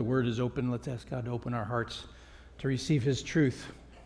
the Word is open, let's ask God to open our hearts to receive His truth.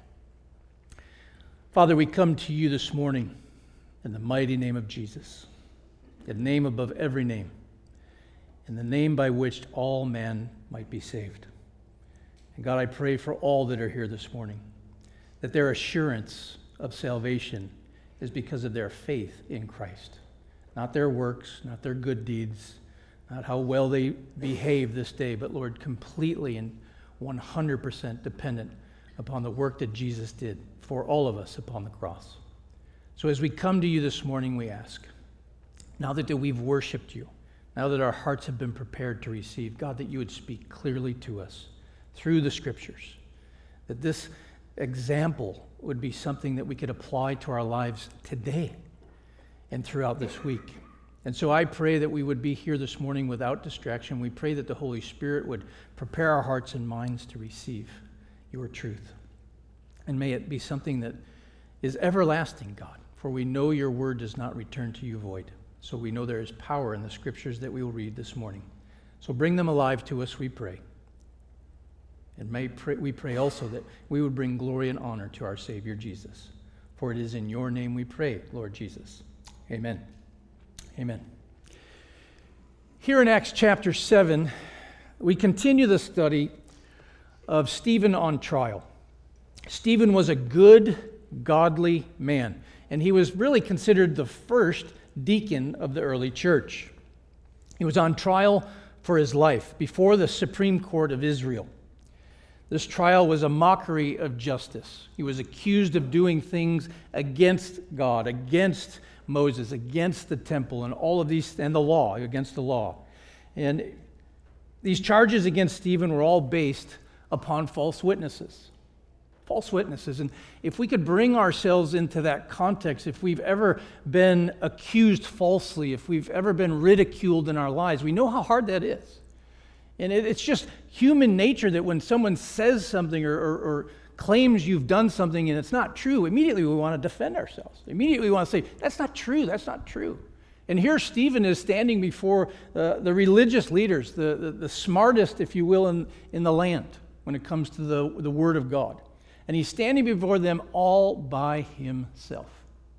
Father, we come to you this morning in the mighty name of Jesus, the name above every name, and the name by which all man might be saved. And God, I pray for all that are here this morning, that their assurance of salvation is because of their faith in Christ, not their works, not their good deeds, not how well they behave this day, but Lord, completely and 100% dependent upon the work that Jesus did for all of us upon the cross. So as we come to you this morning, we ask, now that we've worshiped you, now that our hearts have been prepared to receive, God, that you would speak clearly to us through the Scriptures, that this example would be something that we could apply to our lives today and throughout this week. And so I pray that we would be here this morning without distraction. We pray that the Holy Spirit would prepare our hearts and minds to receive your truth. And may it be something that is everlasting, God, for we know your word does not return to you void. So we know there is power in the Scriptures that we will read this morning. So bring them alive to us, we pray. And we pray also that we would bring glory and honor to our Savior Jesus. For it is in your name we pray, Lord Jesus. Amen. Amen. Here in Acts chapter 7, we continue the study of Stephen on trial. Stephen was a good, godly man, and he was really considered the first deacon of the early church. He was on trial for his life before the Supreme Court of Israel. This trial was a mockery of justice. He was accused of doing things against God, against Moses, against the temple, and all of these, and the law, against the law. And these charges against Stephen were all based upon false witnesses. False witnesses. And if we could bring ourselves into that context, if we've ever been accused falsely, if we've ever been ridiculed in our lives, we know how hard that is. And it's just human nature that when someone says something or claims you've done something and it's not true, immediately we want to defend ourselves. Immediately we want to say, that's not true, that's not true. And here Stephen is standing before the religious leaders, the smartest, if you will, in the land when it comes to the Word of God. And he's standing before them all by himself.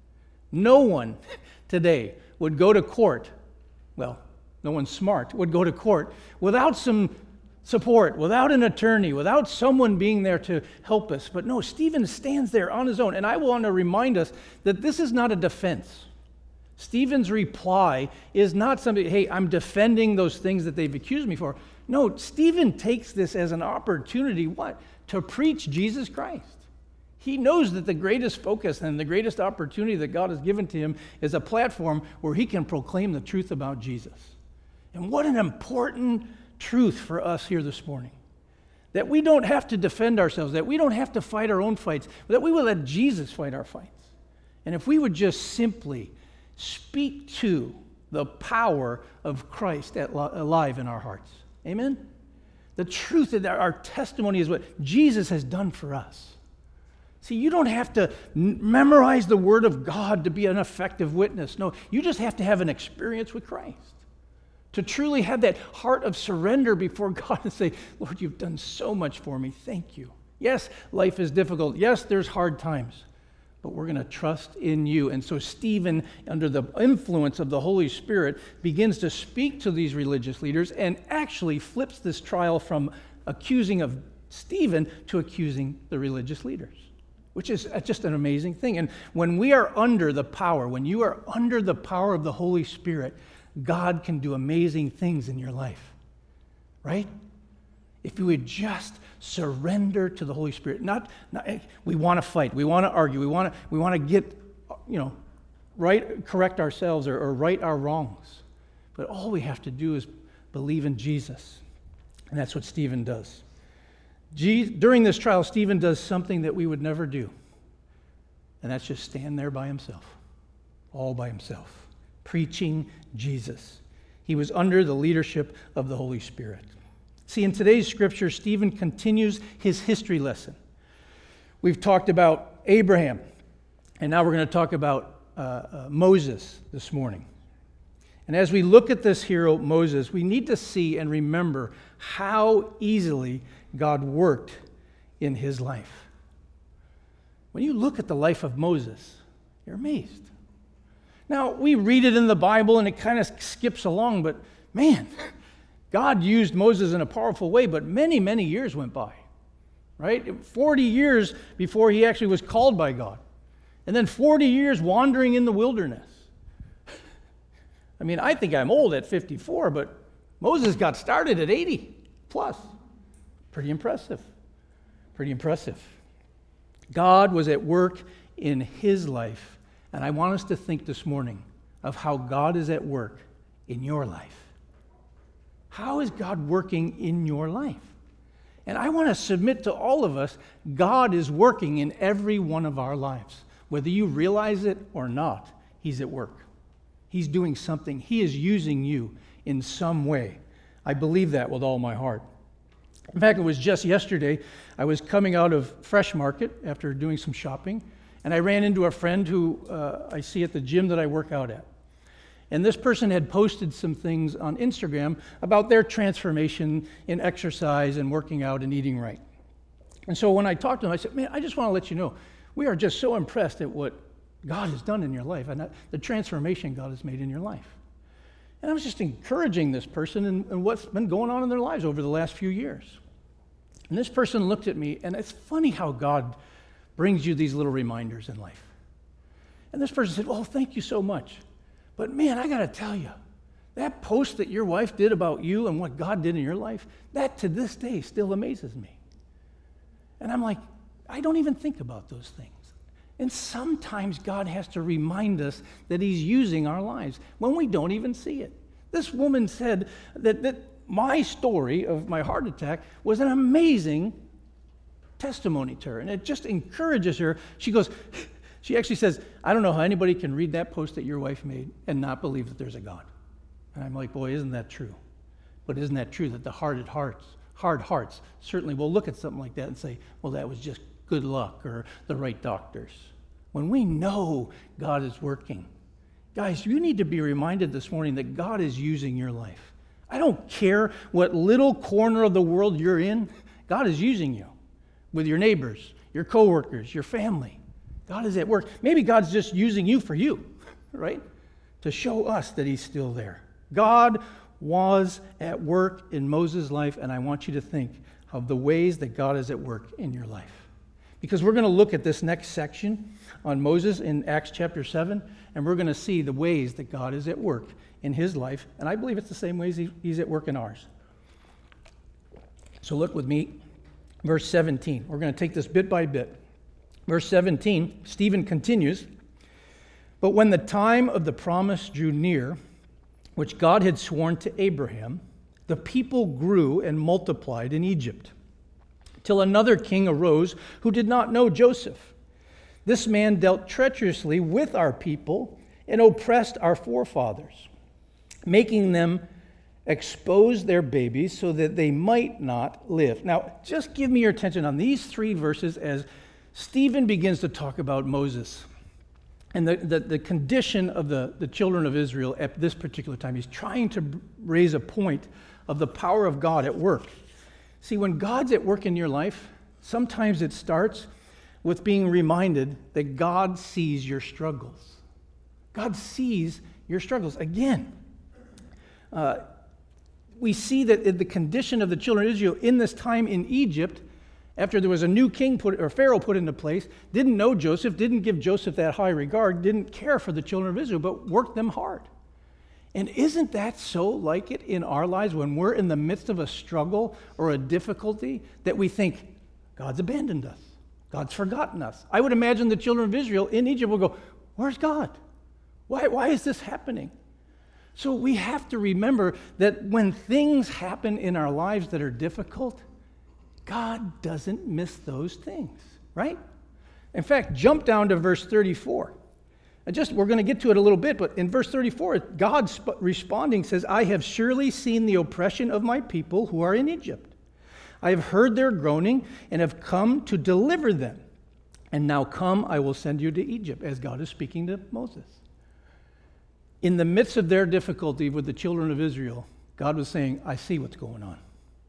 No one today would go to court, well, no one smart would go to court without some support, without an attorney, without someone being there to help us. But no, Stephen stands there on his own. And I want to remind us that this is not a defense. Stephen's reply is not something, hey, I'm defending those things that they've accused me for. No, Stephen takes this as an opportunity, what? To preach Jesus Christ. He knows that the greatest focus and the greatest opportunity that God has given to him is a platform where he can proclaim the truth about Jesus. And what an important truth for us here this morning. That we don't have to defend ourselves, that we don't have to fight our own fights, but that we will let Jesus fight our fights. And if we would just simply speak to the power of Christ alive in our hearts. Amen? The truth that our testimony is what Jesus has done for us. See, you don't have to memorize the Word of God to be an effective witness. No, you just have to have an experience with Christ. To truly have that heart of surrender before God and say, Lord, you've done so much for me. Thank you. Yes, life is difficult. Yes, there's hard times. But we're going to trust in you. And so Stephen, under the influence of the Holy Spirit, begins to speak to these religious leaders and actually flips this trial from accusing of Stephen to accusing the religious leaders, which is just an amazing thing. And when we are under the power, when you are under the power of the Holy Spirit, God can do amazing things in your life, right? If you would just surrender to the Holy Spirit. Not we want to fight, we want to argue, we want to get, correct ourselves or right our wrongs. But all we have to do is believe in Jesus. And that's what Stephen does. During this trial, Stephen does something that we would never do. And that's just stand there by himself, all by himself, preaching Jesus. He was under the leadership of the Holy Spirit. See, in today's scripture, Stephen continues his history lesson. We've talked about Abraham, and now we're going to talk about Moses this morning. And as we look at this hero, Moses, we need to see and remember how easily God worked in his life. When you look at the life of Moses, you're amazed. Now, we read it in the Bible and it kind of skips along, but man, God used Moses in a powerful way, but many, many years went by, right? 40 years before he actually was called by God. And then 40 years wandering in the wilderness. I mean, I think I'm old at 54, but Moses got started at 80 plus. Pretty impressive. Pretty impressive. God was at work in his life, and I want us to think this morning of how God is at work in your life. How is God working in your life? And I want to submit to all of us, God is working in every one of our lives. Whether you realize it or not, he's at work. He's doing something. He is using you in some way. I believe that with all my heart. In fact, it was just yesterday, I was coming out of Fresh Market after doing some shopping, and I ran into a friend who I see at the gym that I work out at. And this person had posted some things on Instagram about their transformation in exercise and working out and eating right. And so when I talked to him, I said, man, I just want to let you know, we are just so impressed at what God has done in your life and the transformation God has made in your life. And I was just encouraging this person and what's been going on in their lives over the last few years. And this person looked at me, and it's funny how God brings you these little reminders in life. And this person said, oh, thank you so much. But man, I got to tell you, that post that your wife did about you and what God did in your life, that to this day still amazes me. And I'm like, I don't even think about those things. And sometimes God has to remind us that he's using our lives when we don't even see it. This woman said that my story of my heart attack was an amazing testimony to her, and it just encourages her. She actually says, I don't know how anybody can read that post that your wife made and not believe that there's a God. And I'm like, boy, isn't that true? But isn't that true that the hard hearts certainly will look at something like that and say, well, that was just good luck or the right doctors. When we know God is working, guys, you need to be reminded this morning that God is using your life. I don't care what little corner of the world you're in, God is using you with your neighbors, your coworkers, your family. God is at work. Maybe God's just using you for you, right? To show us that he's still there. God was at work in Moses' life, and I want you to think of the ways that God is at work in your life. Because we're going to look at this next section on Moses in Acts chapter 7, and we're going to see the ways that God is at work in his life, and I believe it's the same ways he's at work in ours. So look with me, verse 17. We're going to take this bit by bit. Verse 17, Stephen continues, but when the time of the promise drew near, which God had sworn to Abraham, the people grew and multiplied in Egypt, till another king arose who did not know Joseph. This man dealt treacherously with our people and oppressed our forefathers, making them expose their babies so that they might not live. Now, just give me your attention on these three verses as Stephen begins to talk about Moses and the condition of the children of Israel at this particular time. He's trying to raise a point of the power of God at work. See, when God's at work in your life, sometimes it starts with being reminded that God sees your struggles. God sees your struggles. Again, we see that the condition of the children of Israel in this time in Egypt, after there was a new king Pharaoh put into place, didn't know Joseph, didn't give Joseph that high regard, didn't care for the children of Israel, but worked them hard. And isn't that so like it in our lives when we're in the midst of a struggle or a difficulty that we think, God's abandoned us, God's forgotten us? I would imagine the children of Israel in Egypt will go, where's God? Why is this happening? So we have to remember that when things happen in our lives that are difficult, God doesn't miss those things, right? In fact, jump down to verse 34. We're going to get to it a little bit, but in verse 34, God responding says, I have surely seen the oppression of my people who are in Egypt. I have heard their groaning and have come to deliver them. And now come, I will send you to Egypt, as God is speaking to Moses. In the midst of their difficulty with the children of Israel, God was saying, I see what's going on.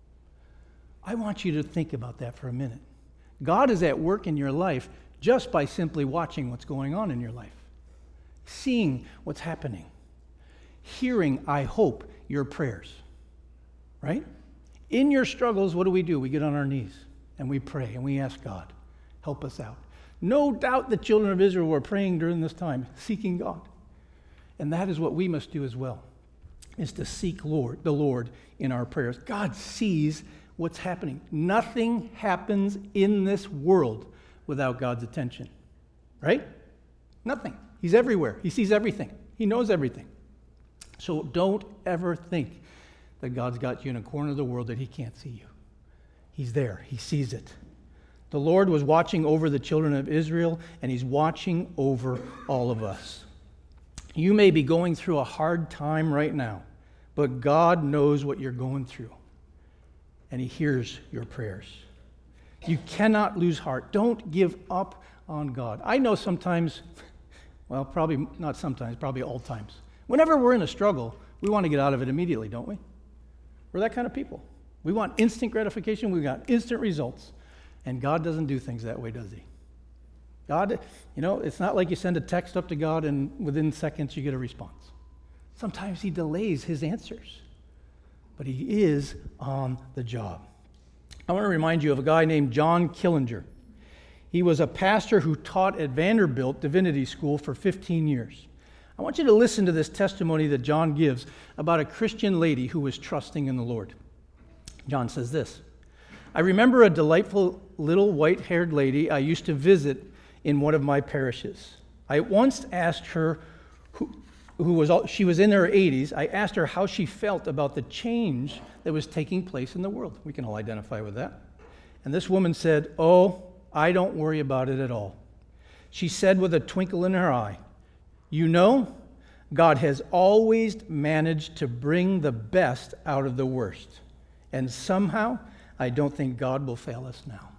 I want you to think about that for a minute. God is at work in your life just by simply watching what's going on in your life, seeing what's happening, hearing, I hope, your prayers, right? In your struggles, what do? We get on our knees and we pray and we ask God, help us out. No doubt the children of Israel were praying during this time, seeking God. And that is what we must do as well, is to seek the Lord in our prayers. God sees what's happening. Nothing happens in this world without God's attention, right? Nothing. He's everywhere. He sees everything. He knows everything. So don't ever think that God's got you in a corner of the world that he can't see you. He's there. He sees it. The Lord was watching over the children of Israel, and he's watching over all of us. You may be going through a hard time right now, but God knows what you're going through, and he hears your prayers. You cannot lose heart. Don't give up on God. I know sometimes, well, probably not sometimes, probably all times. Whenever we're in a struggle, we want to get out of it immediately, don't we? We're that kind of people. We want instant gratification. We got instant results. And God doesn't do things that way, does he? God, it's not like you send a text up to God and within seconds you get a response. Sometimes he delays his answers, but he is on the job. I want to remind you of a guy named John Killinger. He was a pastor who taught at Vanderbilt Divinity School for 15 years. I want you to listen to this testimony that John gives about a Christian lady who was trusting in the Lord. John says this: I remember a delightful little white-haired lady I used to visit in one of my parishes. I once asked her, she was in her 80s, I asked her how she felt about the change that was taking place in the world. We can all identify with that. And this woman said, "Oh, I don't worry about it at all." She said with a twinkle in her eye, "You know, God has always managed to bring the best out of the worst. And somehow, I don't think God will fail us now."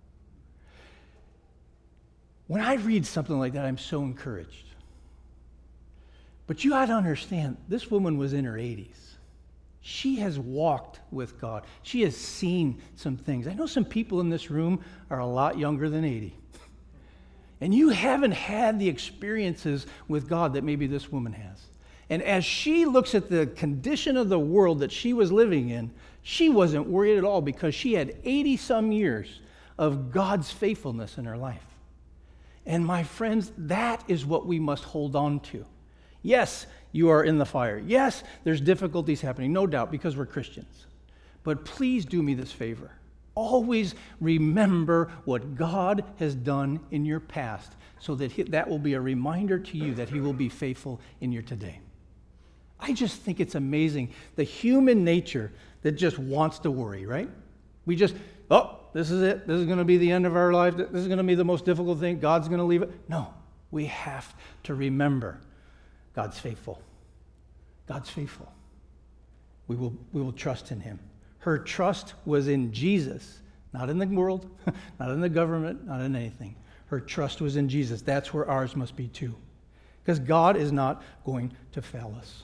When I read something like that, I'm so encouraged. But you got to understand, this woman was in her 80s. She has walked with God. She has seen some things. I know some people in this room are a lot younger than 80. And you haven't had the experiences with God that maybe this woman has. And as she looks at the condition of the world that she was living in, she wasn't worried at all because she had 80-some years of God's faithfulness in her life. And my friends, that is what we must hold on to. Yes, you are in the fire. Yes, there's difficulties happening, no doubt, because we're Christians. But please do me this favor. Always remember what God has done in your past so that that will be a reminder to you that he will be faithful in your today. I just think it's amazing, the human nature that just wants to worry, right? We just, this is it. This is going to be the end of our life. This is going to be the most difficult thing. God's going to leave it. No, we have to remember God's faithful. God's faithful. We will trust in him. Her trust was in Jesus, not in the world, not in the government, not in anything. Her trust was in Jesus. That's where ours must be too. Because God is not going to fail us.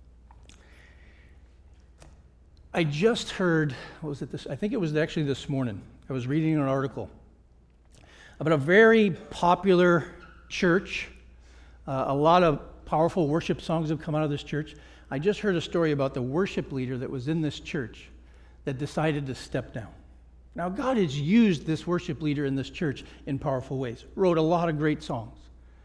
I just heard, I think it was actually this morning. I was reading an article about a very popular church. A lot of powerful worship songs have come out of this church. I just heard a story about the worship leader that was in this church that decided to step down. Now, God has used this worship leader in this church in powerful ways, wrote a lot of great songs.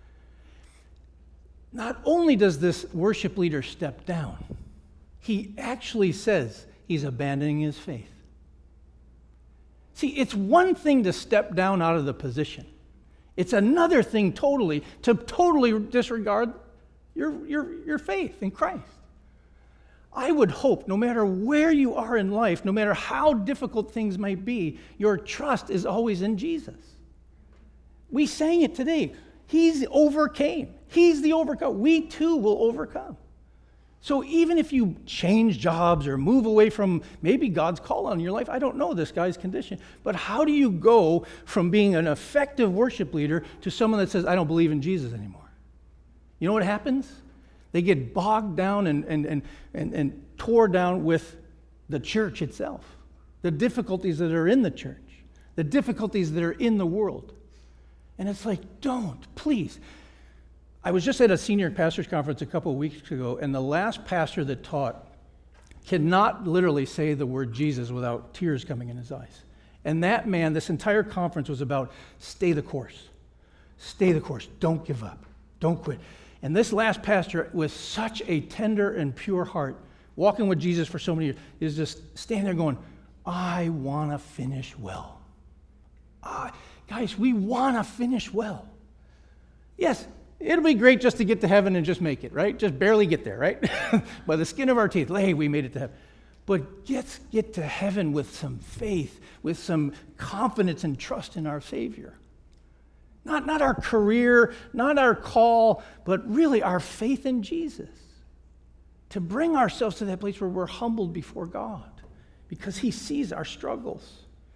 Not only does this worship leader step down, he actually says he's abandoning his faith. See, it's one thing to step down out of the position. It's another thing to totally disregard your faith in Christ. I would hope, no matter where you are in life, no matter how difficult things might be, your trust is always in Jesus. We sang it today. He's overcame. He's the overcome. We too will overcome. So even if you change jobs or move away from maybe God's call on your life, I don't know this guy's condition, but how do you go from being an effective worship leader to someone that says, I don't believe in Jesus anymore? You know what happens? They get bogged down and tore down with the church itself, the difficulties that are in the church, the difficulties that are in the world. And it's like, don't, please. I was just at a senior pastors conference a couple of weeks ago, and the last pastor that taught cannot literally say the word Jesus without tears coming in his eyes. And that man, this entire conference was about stay the course. Stay the course. Don't give up. Don't quit. And this last pastor, with such a tender and pure heart, walking with Jesus for so many years, is just standing there going, I want to finish well. Guys, we want to finish well. Yes, it'll be great just to get to heaven and just make it, right? Just barely get there, right? By the skin of our teeth, hey, we made it to heaven. But let's get to heaven with some faith, with some confidence and trust in our Savior. Not our career, not our call, but really our faith in Jesus. To bring ourselves to that place where we're humbled before God because He sees our struggles.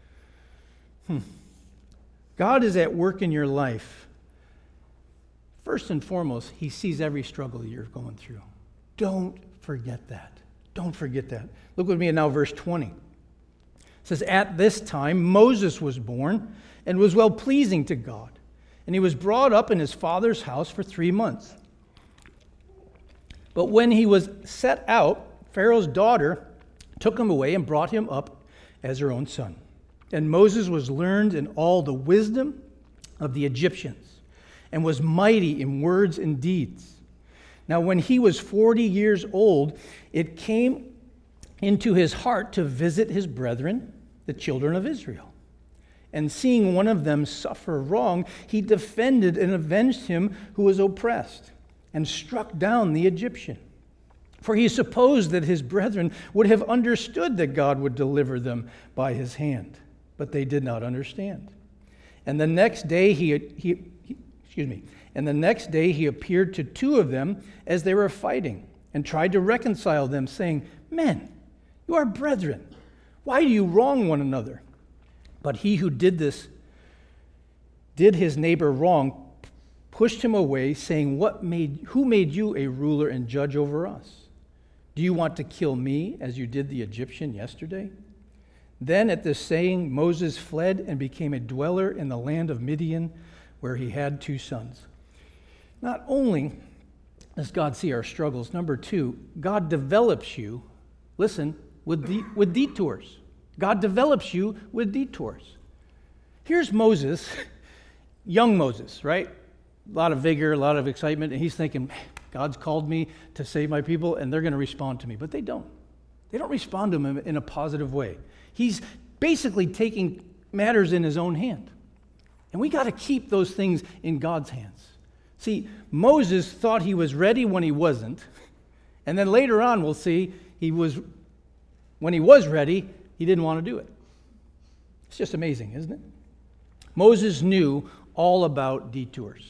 God is at work in your life. First and foremost, He sees every struggle you're going through. Don't forget that. Don't forget that. Look with me now, verse 20. It says, at this time, Moses was born and was well-pleasing to God. And he was brought up in his father's house for 3 months. But when he was set out, Pharaoh's daughter took him away and brought him up as her own son. And Moses was learned in all the wisdom of the Egyptians and was mighty in words and deeds. Now when he was 40 years old, it came into his heart to visit his brethren, the children of Israel. And seeing one of them suffer wrong, he defended and avenged him who was oppressed, and struck down the Egyptian. For he supposed that his brethren would have understood that God would deliver them by his hand, but they did not understand. And the next day he appeared to 2 of them as they were fighting, and tried to reconcile them, saying, Men, you are brethren. Why do you wrong one another? But he who did his neighbor wrong, pushed him away, saying, Who made you a ruler and judge over us? Do you want to kill me as you did the Egyptian yesterday? Then at this saying, Moses fled and became a dweller in the land of Midian, where he had 2 sons. Not only does God see our struggles, number 2, God develops you, listen, with detours. God develops you with detours. Here's Moses, young Moses, right? A lot of vigor, a lot of excitement, and he's thinking, God's called me to save my people, and they're going to respond to me. But they don't. They don't respond to him in a positive way. He's basically taking matters in his own hand. And we got to keep those things in God's hands. See, Moses thought he was ready when he wasn't. And then later on, we'll see, when he was ready, he didn't want to do it. It's just amazing, isn't it? Moses knew all about detours.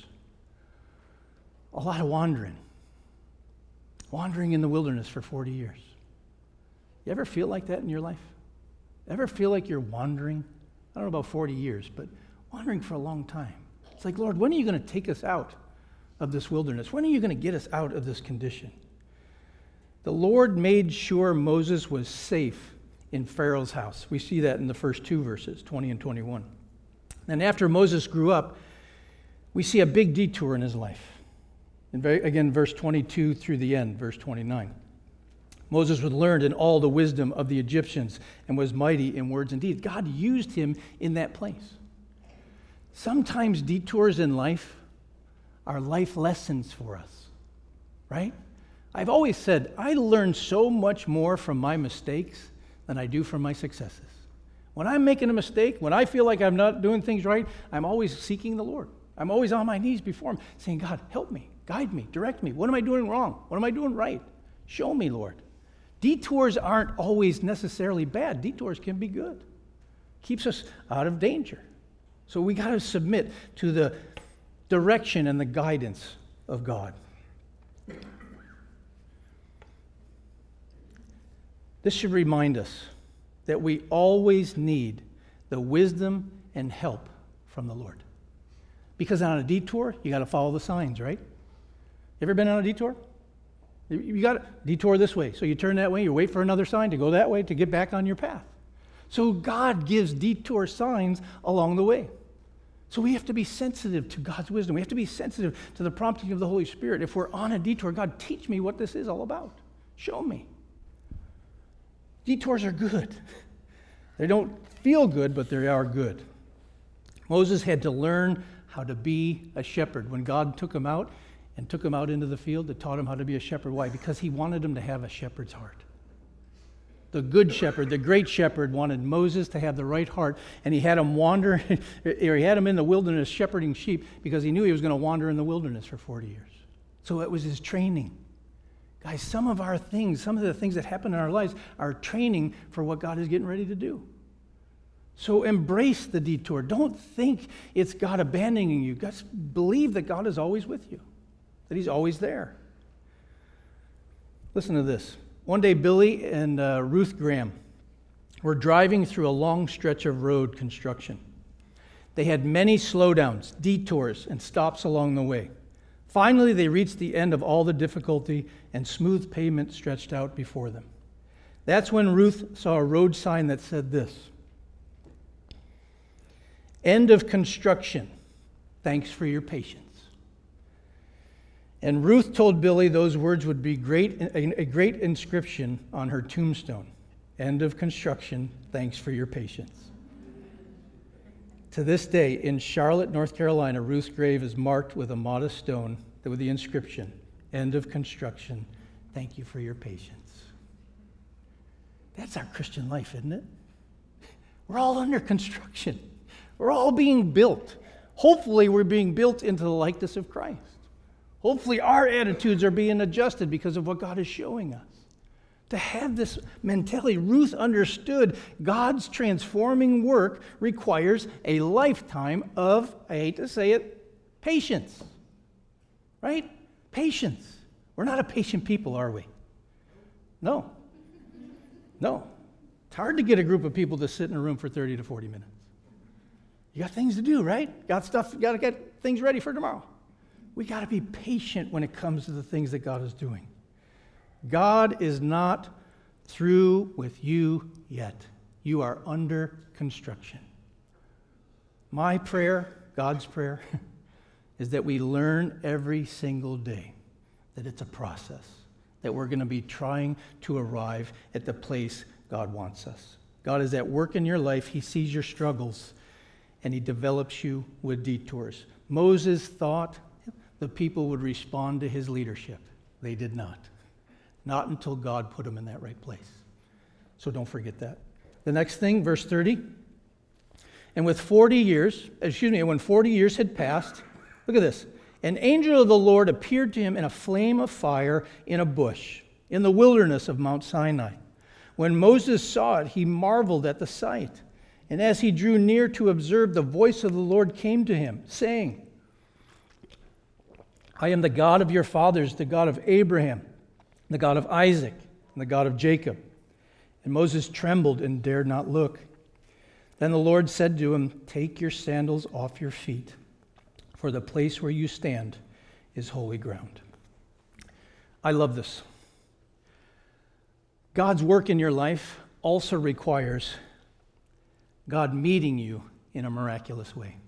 A lot of wandering. Wandering in the wilderness for 40 years. You ever feel like that in your life? Ever feel like you're wandering? I don't know about 40 years, but wandering for a long time. It's like, Lord, when are you going to take us out of this wilderness? When are you going to get us out of this condition? The Lord made sure Moses was safe in Pharaoh's house. We see that in the first 2 verses, 20 and 21. And after Moses grew up, we see a big detour in his life. And again, verse 22 through the end, verse 29. Moses was learned in all the wisdom of the Egyptians and was mighty in words and deeds. God used him in that place. Sometimes detours in life are life lessons for us, right? I've always said, I learn so much more from my mistakes than I do from my successes. When I'm making a mistake, when I feel like I'm not doing things right, I'm always seeking the Lord. I'm always on my knees before Him, saying, God, help me, guide me, direct me. What am I doing wrong? What am I doing right? Show me, Lord. Detours aren't always necessarily bad. Detours can be good. Keeps us out of danger. So we got to submit to the direction and the guidance of God. This should remind us that we always need the wisdom and help from the Lord. Because on a detour, you got to follow the signs, right? You ever been on a detour? You got to detour this way. So you turn that way, you wait for another sign to go that way to get back on your path. So God gives detour signs along the way. So we have to be sensitive to God's wisdom. We have to be sensitive to the prompting of the Holy Spirit. If we're on a detour, God, teach me what this is all about. Show me. Detours are good. They don't feel good, but they are good. Moses had to learn how to be a shepherd. When God took him out and took him out into the field, it taught him how to be a shepherd. Why? Because he wanted him to have a shepherd's heart. The good shepherd, the great shepherd, wanted Moses to have the right heart, and he had him wander, or he had him in the wilderness shepherding sheep because he knew he was going to wander in the wilderness for 40 years. So it was his training. Guys, some of the things that happen in our lives are training for what God is getting ready to do. So embrace the detour. Don't think it's God abandoning you. Just believe that God is always with you, that he's always there. Listen to this. One day, Billy and Ruth Graham were driving through a long stretch of road construction. They had many slowdowns, detours, and stops along the way. Finally, they reached the end of all the difficulty, and smooth pavement stretched out before them. That's when Ruth saw a road sign that said this: "End of construction. Thanks for your patience." And Ruth told Billy those words would be a great inscription on her tombstone. End of construction. Thanks for your patience. To this day, in Charlotte, North Carolina, Ruth's grave is marked with a modest stone with the inscription, "End of construction. Thank you for your patience." That's our Christian life, isn't it? We're all under construction. We're all being built. Hopefully, we're being built into the likeness of Christ. Hopefully, our attitudes are being adjusted because of what God is showing us. To have this mentality, Ruth understood God's transforming work requires a lifetime of, I hate to say it, patience. Right? Patience. We're not a patient people, are we? No. It's hard to get a group of people to sit in a room for 30 to 40 minutes. You got things to do, right? Got to get things ready for tomorrow. We got to be patient when it comes to the things that God is doing. God is not through with you yet. You are under construction. My prayer, God's prayer, is that we learn every single day that it's a process, that we're going to be trying to arrive at the place God wants us. God is at work in your life. He sees your struggles, and he develops you with detours. Moses thought the people would respond to his leadership. They did not. Not until God put them in that right place. So don't forget that. The next thing, verse 30. And when 40 years had passed, look at this. An angel of the Lord appeared to him in a flame of fire in a bush in the wilderness of Mount Sinai. When Moses saw it, he marveled at the sight. And as he drew near to observe, the voice of the Lord came to him, saying, "I am the God of your fathers, the God of Abraham, the God of Isaac, and the God of Jacob." And Moses trembled and dared not look. Then the Lord said to him, "Take your sandals off your feet, for the place where you stand is holy ground." I love this. God's work in your life also requires God meeting you in a miraculous way.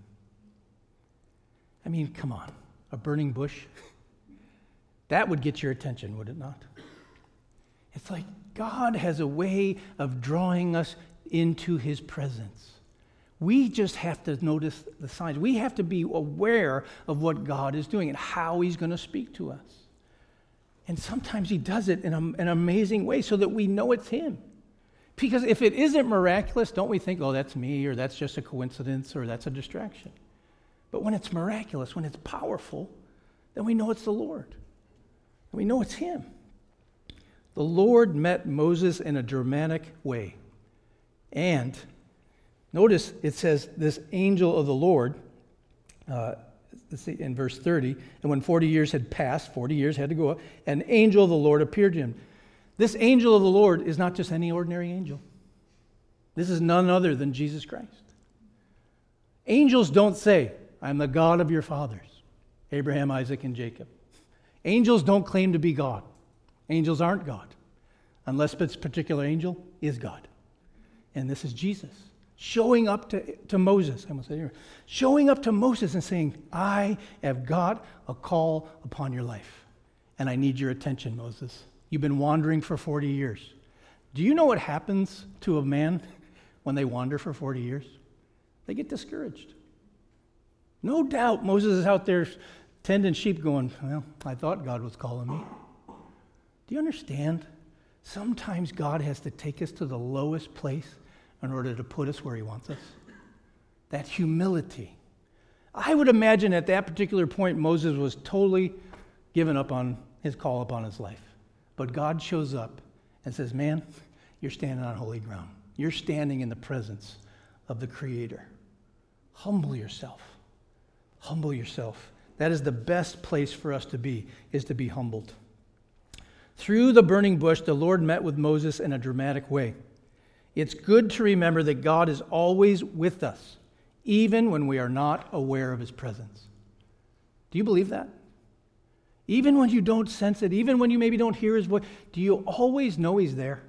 I mean, come on. A burning bush? That would get your attention, would it not? It's like God has a way of drawing us into his presence. We just have to notice the signs. We have to be aware of what God is doing and how he's going to speak to us. And sometimes he does it in an amazing way so that we know it's him. Because if it isn't miraculous, don't we think, oh, that's me, or that's just a coincidence, or that's a distraction. But when it's miraculous, when it's powerful, then we know it's the Lord. And we know it's him. The Lord met Moses in a dramatic way. And notice it says, this angel of the Lord, in verse 30, and when 40 years had passed, 40 years had to go up, an angel of the Lord appeared to him. This angel of the Lord is not just any ordinary angel. This is none other than Jesus Christ. Angels don't say, "I'm the God of your fathers, Abraham, Isaac, and Jacob." Angels don't claim to be God. Angels aren't God, unless this particular angel is God. And this is Jesus showing up to Moses. I almost said here, showing up to Moses and saying, I have got a call upon your life, and I need your attention, Moses. You've been wandering for 40 years. Do you know what happens to a man when they wander for 40 years? They get discouraged. No doubt Moses is out there tending sheep going, well, I thought God was calling me. Do you understand? Sometimes God has to take us to the lowest place in order to put us where he wants us. That humility. I would imagine at that particular point, Moses was totally given up on his call upon his life. But God shows up and says, man, you're standing on holy ground. You're standing in the presence of the Creator. Humble yourself. Humble yourself. That is the best place for us to be, is to be humbled. Through the burning bush, the Lord met with Moses in a dramatic way. It's good to remember that God is always with us, even when we are not aware of his presence. Do you believe that? Even when you don't sense it, even when you maybe don't hear his voice, do you always know he's there?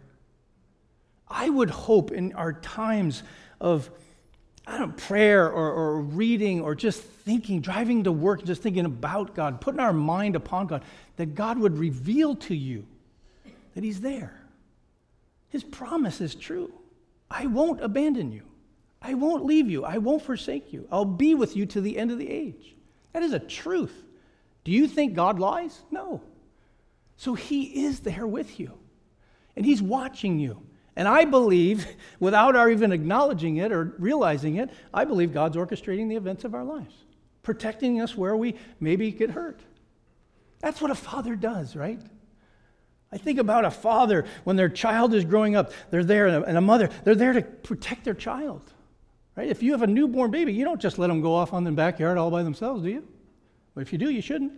I would hope in our times of prayer or reading or just thinking, driving to work, just thinking about God, putting our mind upon God, that God would reveal to you that he's there. His promise is true. I won't abandon you. I won't leave you. I won't forsake you. I'll be with you to the end of the age. That is a truth. Do you think God lies? No. So he is there with you. And he's watching you. And I believe, without our even acknowledging it or realizing it, I believe God's orchestrating the events of our lives, protecting us where we maybe get hurt. That's what a father does, right? I think about a father when their child is growing up, they're there, and a mother, they're there to protect their child, right? If you have a newborn baby, you don't just let them go off on the backyard all by themselves, do you? But if you do, you shouldn't.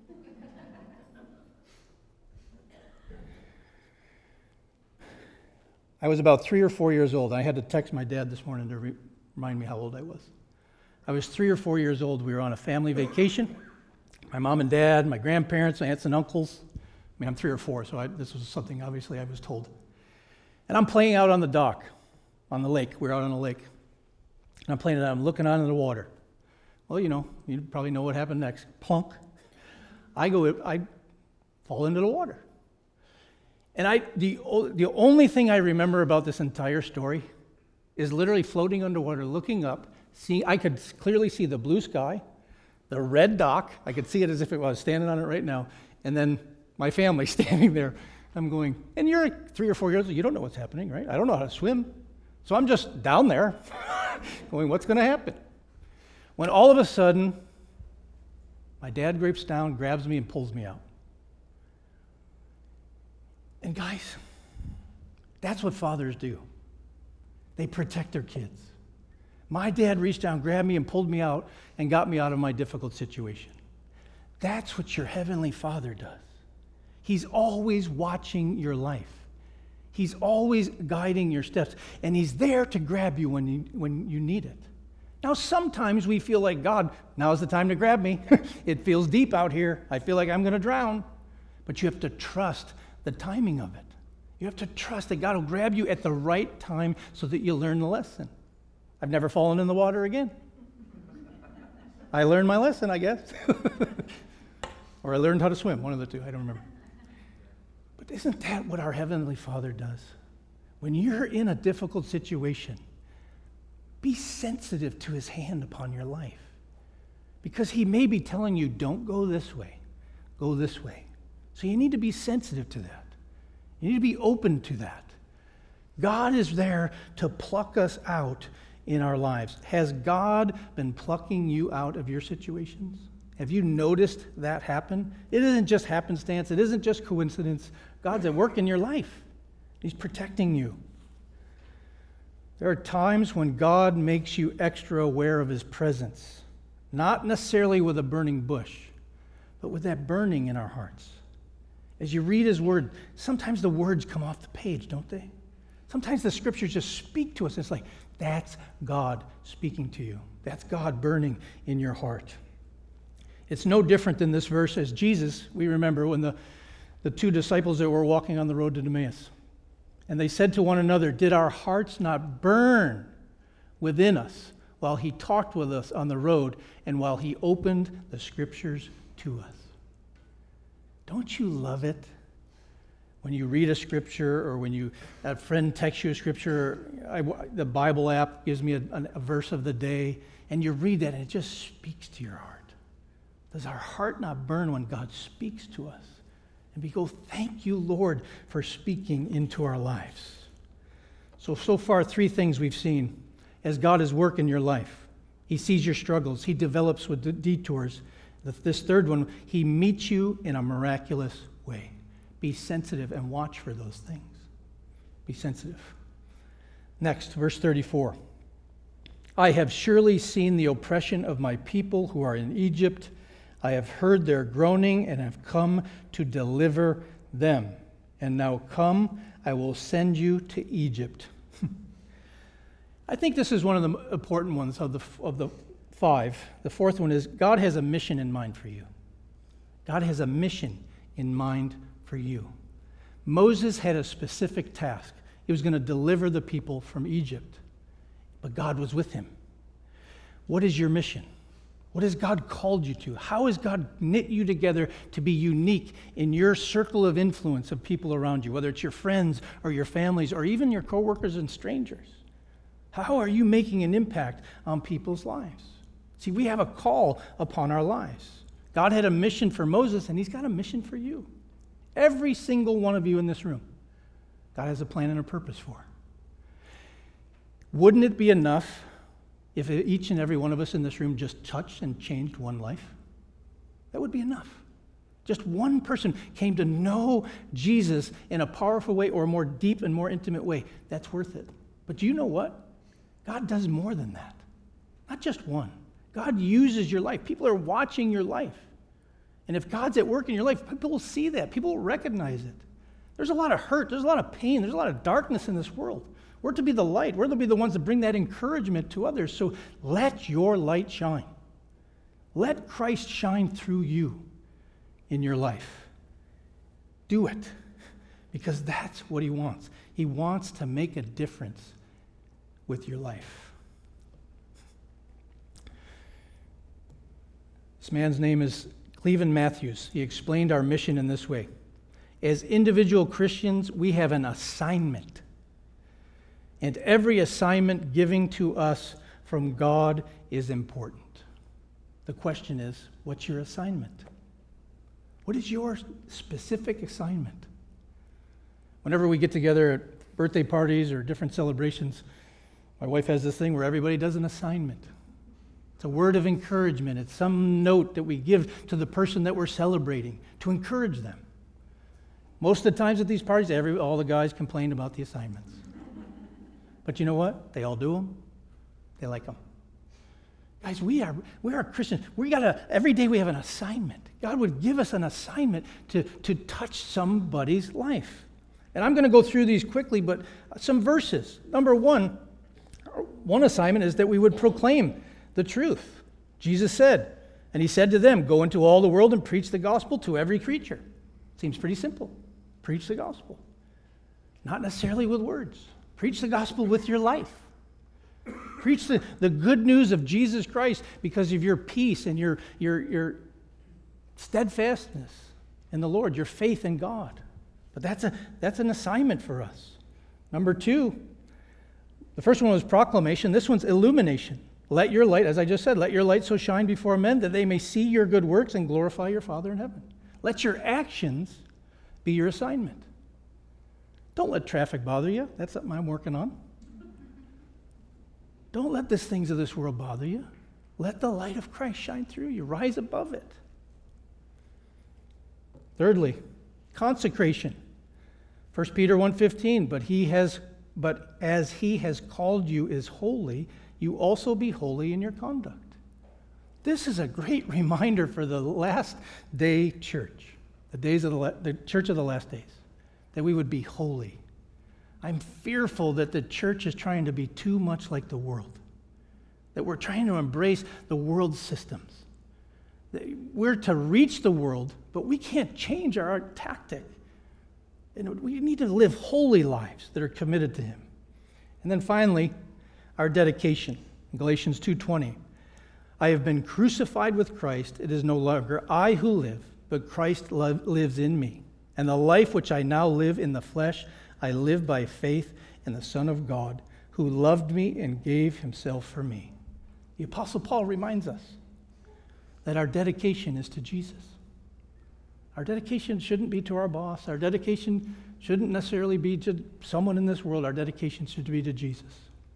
I was about 3 or 4 years old. I had to text my dad this morning to remind me how old I was. I was 3 or 4 years old. We were on a family vacation. My mom and dad, my grandparents, my aunts and uncles. I mean, I'm 3 or 4, so this was something obviously I was told. And I'm playing out on the dock, on the lake. We're out on a lake. And I'm playing it out. I'm looking out into the water. Well, you probably know what happened next. Plunk. I fall into the water. And the only thing I remember about this entire story is literally floating underwater, looking up, I could clearly see the blue sky, the red dock. I could see it as if I was standing on it right now. And then my family standing there. I'm going, and you're 3 or 4 years old, you don't know what's happening, right? I don't know how to swim. So I'm just down there going, what's going to happen? When all of a sudden, my dad grapes down, grabs me, and pulls me out. And guys, that's what fathers do. They protect their kids. My dad reached down, grabbed me, and pulled me out and got me out of my difficult situation. That's what your heavenly Father does. He's always watching your life. He's always guiding your steps, and he's there to grab you when you need it. Now, sometimes we feel like, God, now's the time to grab me. It feels deep out here. I feel like I'm going to drown. But you have to trust the timing of it. You have to trust that God will grab you at the right time so that you'll learn the lesson. I've never fallen in the water again. I learned my lesson, I guess. Or I learned how to swim, one of the two, I don't remember. But isn't that what our Heavenly Father does? When you're in a difficult situation, be sensitive to his hand upon your life. Because he may be telling you, don't go this way, go this way. So you need to be sensitive to that. You need to be open to that. God is there to pluck us out in our lives. Has God been plucking you out of your situations? Have you noticed that happen? It isn't just happenstance. It isn't just coincidence. God's at work in your life. He's protecting you. There are times when God makes you extra aware of his presence, not necessarily with a burning bush, but with that burning in our hearts. As you read his word, sometimes the words come off the page, don't they? Sometimes the scriptures just speak to us. It's like, that's God speaking to you. That's God burning in your heart. It's no different than this verse as Jesus, we remember when the the two disciples that were walking on the road to Emmaus. And they said to one another, "Did our hearts not burn within us while he talked with us on the road and while he opened the scriptures to us?" Don't you love it when you read a scripture, or when a friend texts you a scripture? The Bible app gives me a verse of the day, and you read that and it just speaks to your heart. Does our heart not burn when God speaks to us? And we go, "Thank you, Lord, for speaking into our lives." So far, 3 things we've seen as God is working in your life. He sees your struggles. He develops with detours. This third one, he meets you in a miraculous way. Be sensitive and watch for those things. Be sensitive. Next, verse 34. "I have surely seen the oppression of my people who are in Egypt. I have heard their groaning and have come to deliver them. And now come, I will send you to Egypt." I think this is one of the important ones of the 5. The fourth one is God has a mission in mind for you. God has a mission in mind for you. Moses had a specific task. He was going to deliver the people from Egypt, but God was with him. What is your mission? What has God called you to? How has God knit you together to be unique in your circle of influence of people around you, whether it's your friends or your families or even your coworkers and strangers? How are you making an impact on people's lives? See, we have a call upon our lives. God had a mission for Moses, and he's got a mission for you. Every single one of you in this room, God has a plan and a purpose for. Wouldn't it be enough if each and every one of us in this room just touched and changed one life? That would be enough. Just one person came to know Jesus in a powerful way, or a more deep and more intimate way. That's worth it. But do you know what? God does more than that. Not just one. God uses your life. People are watching your life. And if God's at work in your life, people will see that. People will recognize it. There's a lot of hurt. There's a lot of pain. There's a lot of darkness in this world. We're to be the light. We're to be the ones that bring that encouragement to others. So let your light shine. Let Christ shine through you in your life. Do it, because that's what he wants. He wants to make a difference with your life. This man's name is Cleveland Matthews. He explained our mission in this way. As individual Christians, we have an assignment. And every assignment given to us from God is important. The question is, what's your assignment? What is your specific assignment? Whenever we get together at birthday parties or different celebrations, my wife has this thing where everybody does an assignment. It's a word of encouragement. It's some note that we give to the person that we're celebrating to encourage them. Most of the times at these parties, all the guys complain about the assignments. But you know what? They all do them. They like them. Guys, we are Christians. Every day we have an assignment. God would give us an assignment to touch somebody's life. And I'm going to go through these quickly, but some verses. Number one assignment is that we would proclaim the truth. Jesus said, and he said to them, "Go into all the world and preach the gospel to every creature." Seems pretty simple. Preach the gospel. Not necessarily with words. Preach the gospel with your life. Preach the good news of Jesus Christ because of your peace and your steadfastness in the Lord, your faith in God. But that's an assignment for us. Number two, the first one was proclamation. This one's illumination. Let your light, as I just said, let your light so shine before men that they may see your good works and glorify your Father in heaven. Let your actions be your assignment. Don't let traffic bother you. That's something I'm working on. Don't let the things of this world bother you. Let the light of Christ shine through you. Rise above it. Thirdly, consecration. 1 Peter 1:15, but as he has called you is holy, you also be holy in your conduct. This is a great reminder for the last day church, the church of the last days, that we would be holy. I'm fearful that the church is trying to be too much like the world, that we're trying to embrace the world's systems. We're to reach the world, but we can't change our tactic. And we need to live holy lives that are committed to Him. And then finally, our dedication. In Galatians 2:20, I have been crucified with Christ. It is no longer I who live, but Christ lives in me. And the life which I now live in the flesh, I live by faith in the Son of God, who loved me and gave Himself for me. The Apostle Paul reminds us that our dedication is to Jesus. Our dedication shouldn't be to our boss. Our dedication shouldn't necessarily be to someone in this world. Our dedication should be to Jesus.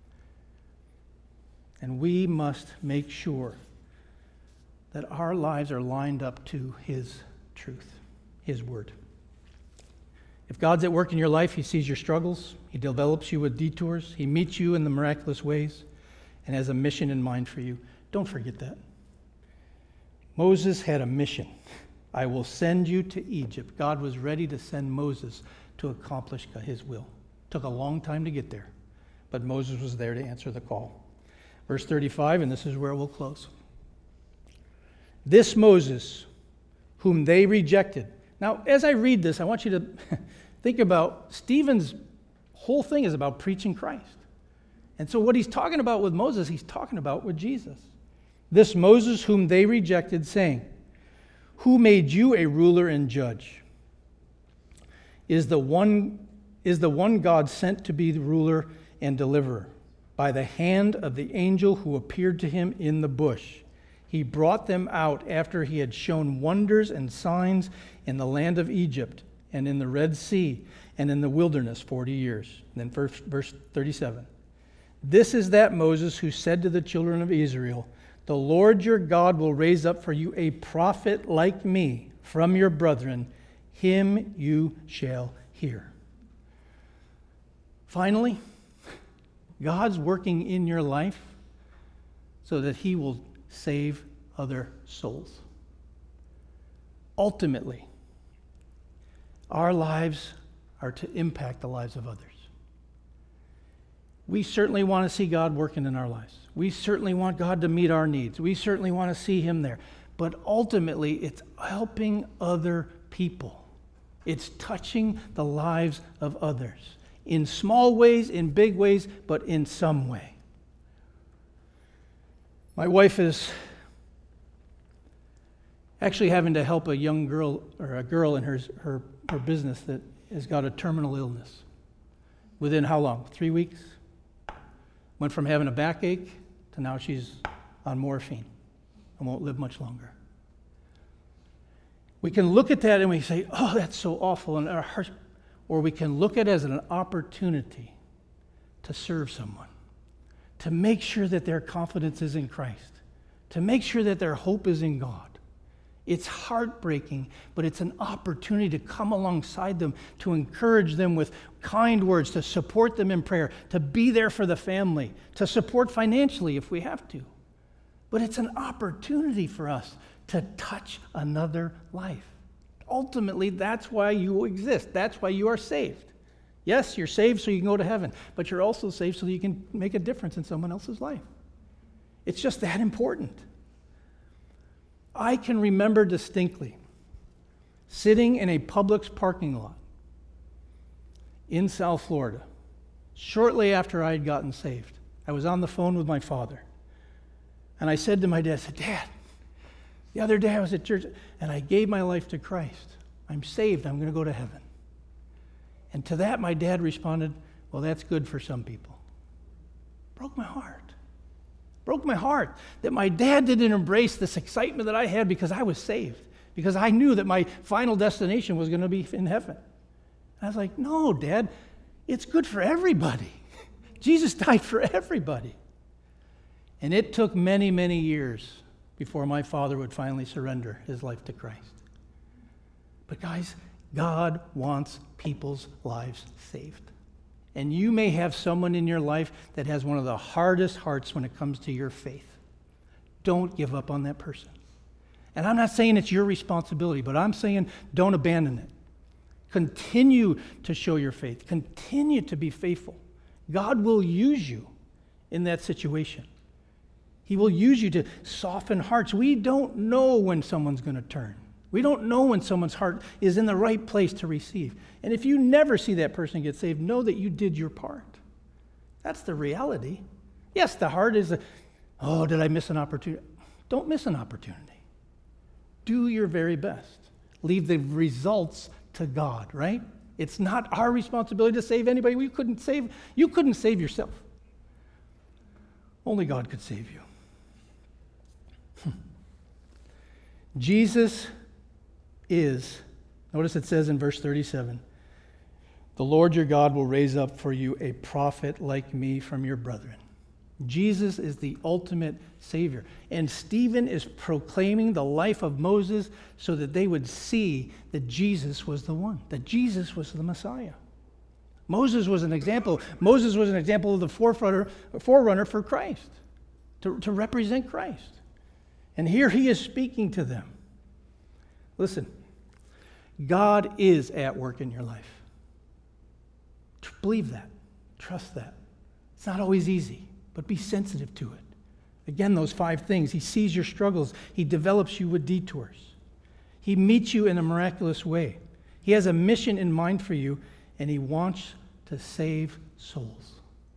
And we must make sure that our lives are lined up to His truth, His word. If God's at work in your life, He sees your struggles, He develops you with detours, He meets you in the miraculous ways, and has a mission in mind for you. Don't forget that. Moses had a mission. I will send you to Egypt. God was ready to send Moses to accomplish His will. Took a long time to get there, but Moses was there to answer the call. Verse 35, and this is where we'll close. This Moses, whom they rejected. Now, as I read this, I want you to think about Stephen's whole thing is about preaching Christ. And so what he's talking about with Moses, he's talking about with Jesus. This Moses whom they rejected, saying, who made you a ruler and judge? Is the one God sent to be the ruler and deliverer by the hand of the angel who appeared to him in the bush. He brought them out after he had shown wonders and signs in the land of Egypt and in the Red Sea and in the wilderness 40 years. And then verse 37. This is that Moses who said to the children of Israel, the Lord your God will raise up for you a prophet like me from your brethren. Him you shall hear. Finally, God's working in your life so that He will save other souls. Ultimately, our lives are to impact the lives of others. We certainly want to see God working in our lives. We certainly want God to meet our needs. We certainly want to see Him there. But ultimately, it's helping other people. It's touching the lives of others. In small ways, in big ways, but in some way. My wife is actually having to help a young girl, or a girl in her business that has got a terminal illness. Within how long? 3 weeks? Went from having a backache to now she's on morphine and won't live much longer. We can look at that and we say, oh, that's so awful, and our hearts, or we can look at it as an opportunity to serve someone, to make sure that their confidence is in Christ, to make sure that their hope is in God. It's heartbreaking, but it's an opportunity to come alongside them, to encourage them with kind words, to support them in prayer, to be there for the family, to support financially if we have to. But it's an opportunity for us to touch another life. Ultimately, that's why you exist. That's why you are saved. Yes, you're saved so you can go to heaven, but you're also saved so that you can make a difference in someone else's life. It's just that important. I can remember distinctly sitting in a Publix parking lot in South Florida shortly after I had gotten saved. I was on the phone with my father, and I said to my dad, I said, Dad, the other day I was at church and I gave my life to Christ. I'm saved. I'm going to go to heaven. And to that, my dad responded, well, that's good for some people. Broke my heart. Broke my heart that my dad didn't embrace this excitement that I had because I was saved, because I knew that my final destination was going to be in heaven. And I was like, no, Dad, it's good for everybody. Jesus died for everybody. And it took many, many years before my father would finally surrender his life to Christ. But guys, God wants people's lives saved. And you may have someone in your life that has one of the hardest hearts when it comes to your faith. Don't give up on that person. And I'm not saying it's your responsibility, but I'm saying don't abandon it. Continue to show your faith. Continue to be faithful. God will use you in that situation. He will use you to soften hearts. We don't know when someone's going to turn. We don't know when someone's heart is in the right place to receive. And if you never see that person get saved, know that you did your part. That's the reality. Yes, the heart is, did I miss an opportunity? Don't miss an opportunity. Do your very best. Leave the results to God, right? It's not our responsibility to save anybody. You couldn't save yourself. Only God could save you. Jesus is, notice it says in verse 37, the Lord your God will raise up for you a prophet like me from your brethren. Jesus is the ultimate Savior. And Stephen is proclaiming the life of Moses so that they would see that Jesus was the one, that Jesus was the Messiah. Moses was an example. Moses was an example of the forerunner for Christ, to represent Christ. And here he is speaking to them. Listen, God is at work in your life. Believe that. Trust that. It's not always easy, but be sensitive to it. Again, those 5 things. He sees your struggles. He develops you with detours. He meets you in a miraculous way. He has a mission in mind for you, and he wants to save souls.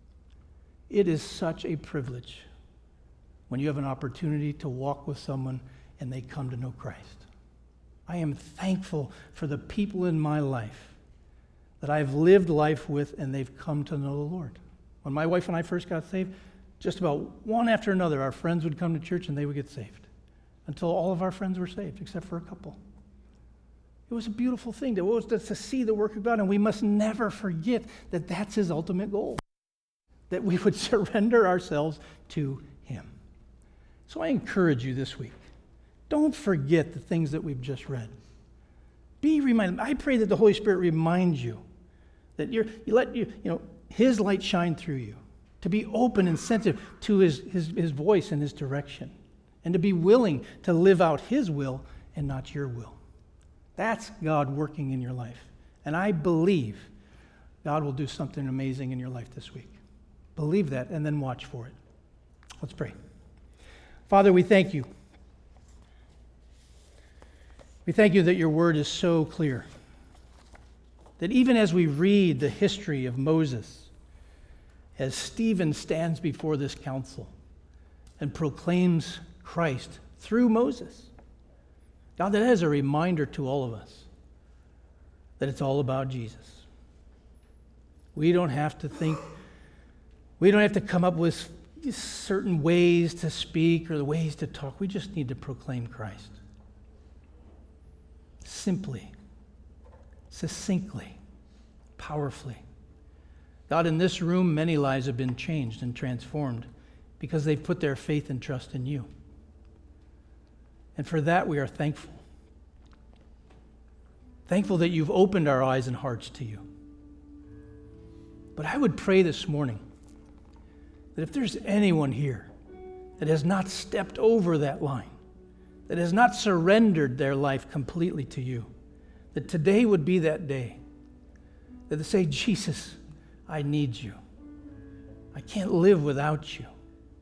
It is such a privilege when you have an opportunity to walk with someone and they come to know Christ. I am thankful for the people in my life that I've lived life with and they've come to know the Lord. When my wife and I first got saved, just about one after another, our friends would come to church and they would get saved until all of our friends were saved, except for a couple. It was a beautiful thing to see the work of God, and we must never forget that that's his ultimate goal, that we would surrender ourselves to him. So I encourage you this week, don't forget the things that we've just read. Be reminded. I pray that the Holy Spirit reminds you that you let his light shine through you, to be open and sensitive to his voice and his direction, and to be willing to live out his will and not your will. That's God working in your life. And I believe God will do something amazing in your life this week. Believe that and then watch for it. Let's pray. Father, we thank you. We thank you that your word is so clear, that even as we read the history of Moses, as Stephen stands before this council and proclaims Christ through Moses, God, that is a reminder to all of us that it's all about Jesus. We don't have to think, we don't have to come up with certain ways to speak or the ways to talk. We just need to proclaim Christ. Simply, succinctly, powerfully. God, in this room, many lives have been changed and transformed because they've put their faith and trust in you. And for that, we are thankful. Thankful that you've opened our eyes and hearts to you. But I would pray this morning that if there's anyone here that has not stepped over that line, that has not surrendered their life completely to you, that today would be that day that they say, Jesus, I need you. I can't live without you.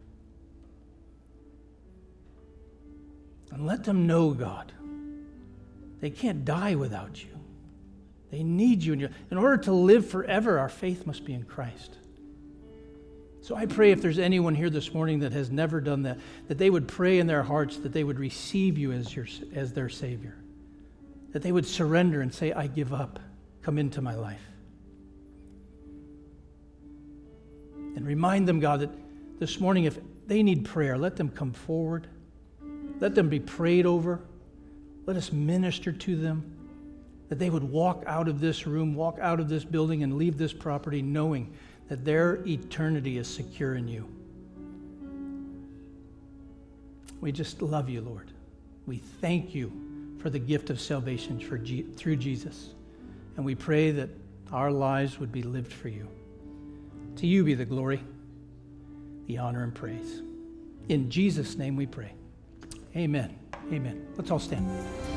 And let them know, God, they can't die without you. They need you. In order to live forever, our faith must be in Christ. So I pray if there's anyone here this morning that has never done that, that they would pray in their hearts that they would receive you as their Savior, that they would surrender and say, I give up. Come into my life. And remind them, God, that this morning if they need prayer, let them come forward. Let them be prayed over. Let us minister to them, that they would walk out of this room, walk out of this building, and leave this property knowing that their eternity is secure in you. We just love you, Lord. We thank you for the gift of salvation through Jesus. And we pray that our lives would be lived for you. To you be the glory, the honor, and praise. In Jesus' name we pray. Amen. Amen. Let's all stand.